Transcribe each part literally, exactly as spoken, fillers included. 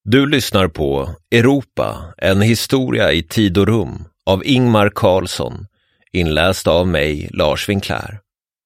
Du lyssnar på Europa, en historia i tid och rum av Ingmar Carlsson, inläst av mig, Lars Winkler.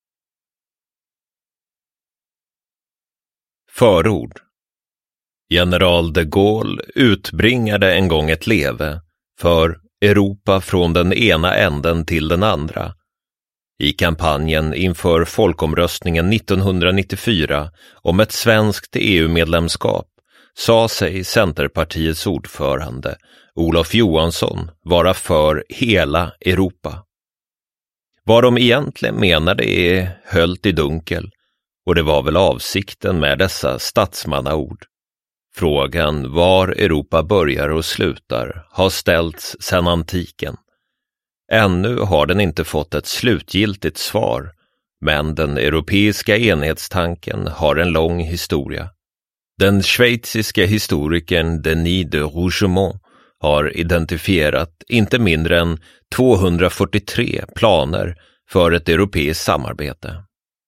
Förord. General de Gaulle utbringade en gång ett leve för Europa från den ena änden till den andra. I kampanjen inför folkomröstningen nittonhundranittiofyra om ett svenskt E U-medlemskap sa sig Centerpartiets ordförande Olof Johansson vara för hela Europa. Vad de egentligen menade är höljt i dunkel, och det var väl avsikten med dessa statsmannaord. Frågan var Europa börjar och slutar har ställts sedan antiken. Ännu har den inte fått ett slutgiltigt svar, men den europeiska enhetstanken har en lång historia. Den schweiziska historikern Denis de Rougemont har identifierat inte mindre än tvåhundrafyrtiotre planer för ett europeiskt samarbete.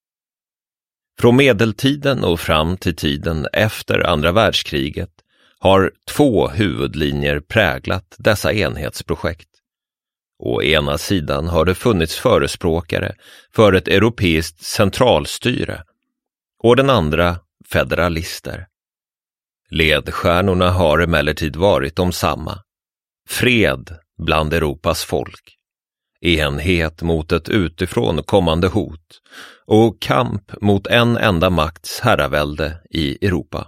Från medeltiden och fram till tiden efter andra världskriget har två huvudlinjer präglat dessa enhetsprojekt. Å ena sidan har det funnits förespråkare för ett europeiskt centralstyre och den andra federalister. Ledstjärnorna har emellertid varit de samma. Fred bland Europas folk, enhet mot ett utifrån kommande hot och kamp mot en enda makts herravälde i Europa.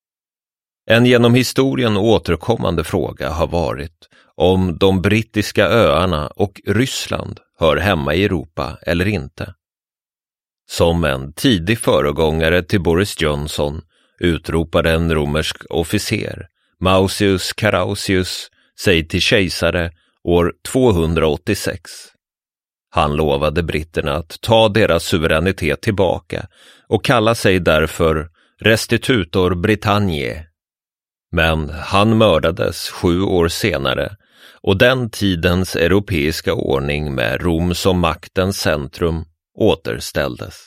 En genom historien återkommande fråga har varit om de brittiska öarna och Ryssland hör hemma i Europa eller inte. Som en tidig föregångare till Boris Johnson utropade en romersk officer, Mausius Carausius, sig till kejsare år tvåhundraåttiosex. Han lovade britterna att ta deras suveränitet tillbaka och kalla sig därför Restitutor Britanniae. Men han mördades sju år senare och den tidens europeiska ordning med Rom som maktens centrum återställdes.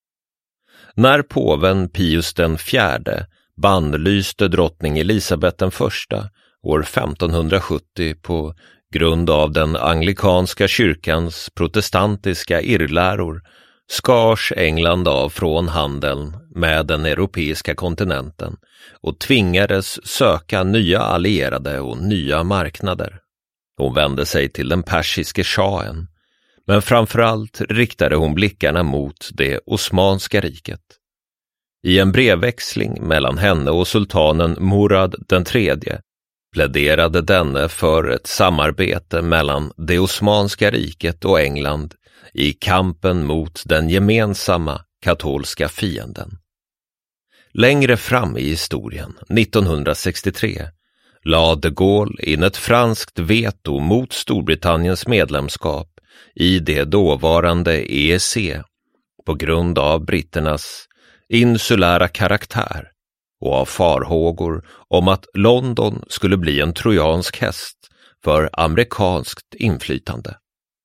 När påven Pius den fjärde bannlyste drottning Elisabeth den första år femtonhundrasjuttio på grund av den anglikanska kyrkans protestantiska irrläror skars England av från handeln med den europeiska kontinenten och tvingades söka nya allierade och nya marknader. Hon vände sig till den persiske shahen, men framförallt riktade hon blickarna mot det Osmanska riket. I en brevväxling mellan henne och sultanen Murad den tredje pläderade denne för ett samarbete mellan det Osmanska riket och England i kampen mot den gemensamma katolska fienden. Längre fram i historien, nittonhundrasextiotre, lade de Gaulle in ett franskt veto mot Storbritanniens medlemskap i det dåvarande E E C på grund av britternas insulära karaktär och av farhågor om att London skulle bli en trojansk häst för amerikanskt inflytande.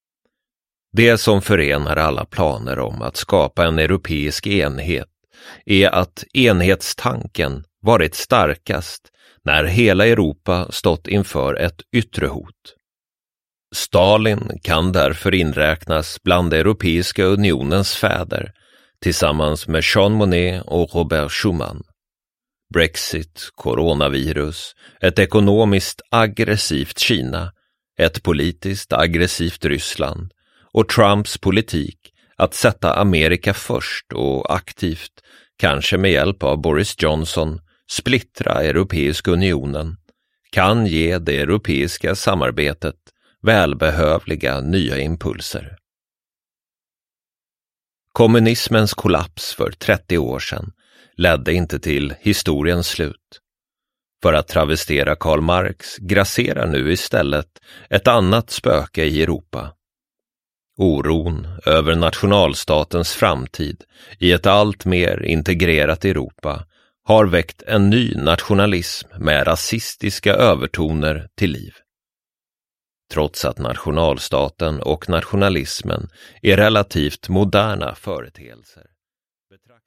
Det som förenar alla planer om att skapa en europeisk enhet är att enhetstanken varit starkast när hela Europa stått inför ett yttre hot. Stalin kan därför inräknas bland Europeiska unionens fäder tillsammans med Jean Monnet och Robert Schuman. Brexit, coronavirus, ett ekonomiskt aggressivt Kina, ett politiskt aggressivt Ryssland och Trumps politik att sätta Amerika först och aktivt, kanske med hjälp av Boris Johnson, splittra Europeiska unionen kan ge det europeiska samarbetet välbehövliga nya impulser. Kommunismens kollaps för trettio år sedan ledde inte till historiens slut. För att travestera Karl Marx grasserar nu istället ett annat spöke i Europa. Oron över nationalstatens framtid i ett allt mer integrerat Europa har väckt en ny nationalism med rasistiska övertoner till liv. Trots att nationalstaten och nationalismen är relativt moderna företeelser betraktas